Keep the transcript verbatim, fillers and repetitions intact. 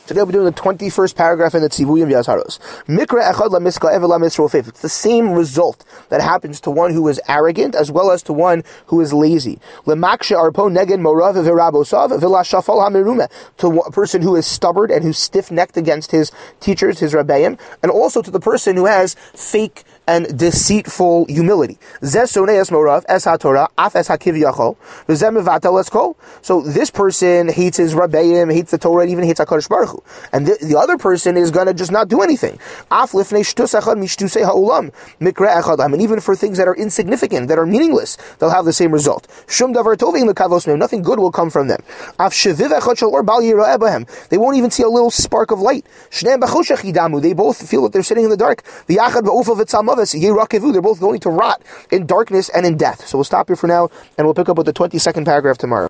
Today we'll be doing the twenty-first paragraph in the Tzivuyim V'Azharos. Mikra echad lamiska evel lamisrofef. It's the same result that happens to one who is arrogant as well as to one who is lazy. Lemakshe arpo neged morav v'rabosav v'lashafal hamirume. To a person who is stubborn and who's stiff-necked against his teachers, his rabbeim, and also to the person who has fake and deceitful humility. So this person hates his rabbeim, hates the Torah, and even hates HaKadosh Baruch Hu. And the, the other person is going to just not do anything. And even for things that are insignificant, that are meaningless, they'll have the same result. Nothing good will come from them. They won't even see a little spark of light. They both feel that they're sitting in the dark. They're both going to rot in darkness and in death. So we'll stop here for now, and we'll pick up with the twenty-second paragraph tomorrow.